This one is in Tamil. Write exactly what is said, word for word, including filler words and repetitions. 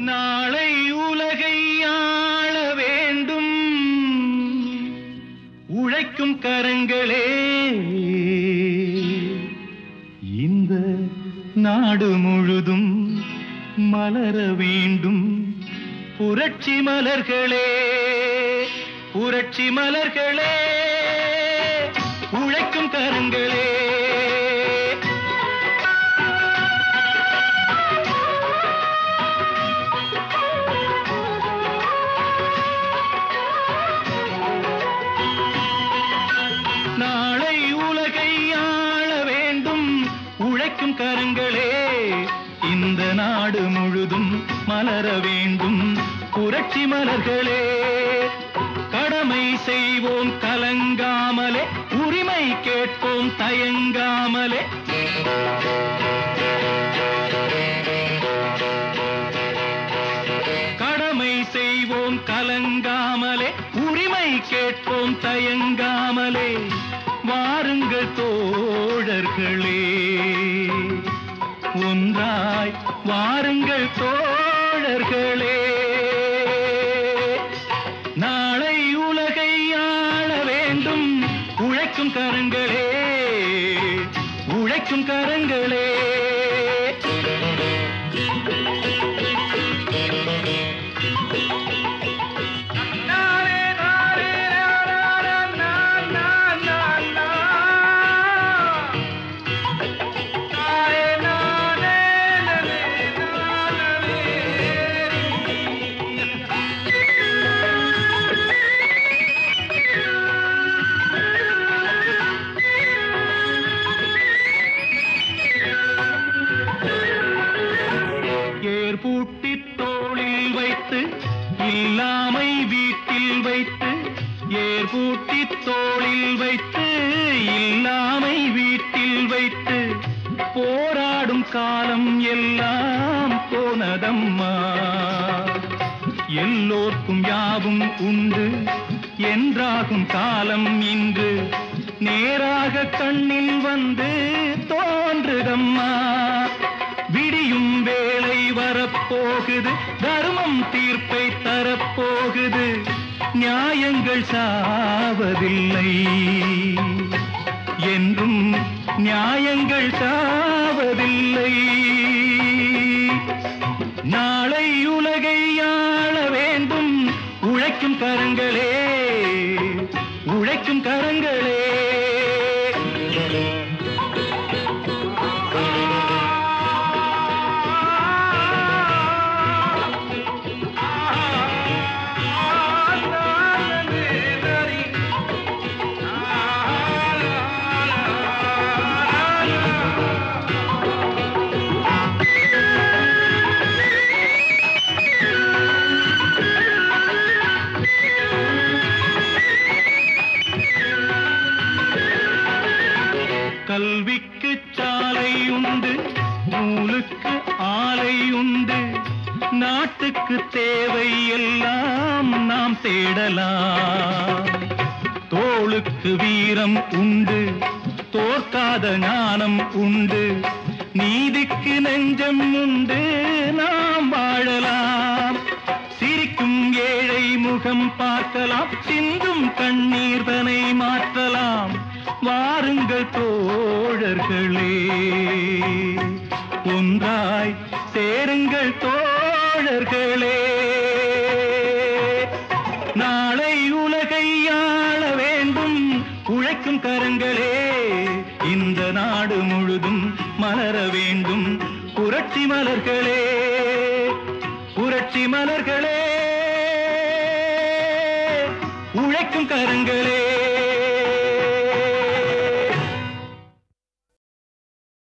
நாளை உலகை ஆள வேண்டும் உழைக்கும் கரங்களே. இந்த நாடு முழுதும் மலர வேண்டும் புரட்சி மலர்களே, புரட்சி மலர்களே, உழைக்கும் கரங்களே. நாளை உலகை ஆள வேண்டும் உழைக்கும் கரங்களே. இந்த நாடு முழுதும் மலர வேண்டும் புரட்சி மலர்களே. கடமை செய்வோம் கலங்காமலே, உரிமை கேட்போம் தயங்காமலே. கடமை செய்வோம் கலங்காமலே, உரிமை கேட்போம் தயங்காமலே. வாருங்கள் தோழர்களே, ஒன்றாய் வாருங்கள் தோழர்களே. நாளை உலகை ஆள வேண்டும் உழைக்கும் கரங்களே, உழைக்கும் கரங்களே. பூட்டி தோளில் வைத்து இல்லாமை வீட்டில் வைத்து, ஏர் பூட்டி தோளில் வைத்து இல்லாமை வீட்டில் வைத்து போராடும் காலம் எல்லாம் போனதம்மா. எல்லோர்க்கும் யாவும் உண்டு என்றாகும் காலம் இன்று நேராக கண்ணில் வந்து தோன்றுதம்மா. விடியும் வேளை வரப்போகுது, தர்மம் தீர்ப்பை தரப்போகுது. நியாயங்கள் சாவதில்லை என்றும், நியாயங்கள் சாவதில்லை. நாளை உலகை ஆள வேண்டும் உழைக்கும் கரங்களே, உழைக்கும் கரங்களே. கல்விக்கு சாலை உண்டு, நூலுக்கு ஆலை உண்டு. நாட்டுக்கு தேவை எல்லாம் நாம் தேடலாம். தோளுக்கு வீரம் உண்டு, தோற்காத ஞானம் உண்டு. நீதிக்கு நெஞ்சம் உண்டு, நாம் வாழலாம். சிரிக்கும் ஏழை முகம் பார்க்கலாம், சிந்தும் கண்ணீர் தனை மாற்றலாம். வாருங்கள் தோழர்களே, ஒன்றாய் சேருங்கள் தோழர்களே. நாளை உலகை ஆள வேண்டும் உழைக்கும் கரங்களே. இந்த நாடு முழுதும் மலர வேண்டும் புரட்சி மலர்களே, புரட்சி மலர்களே, உழைக்கும் கரங்களே.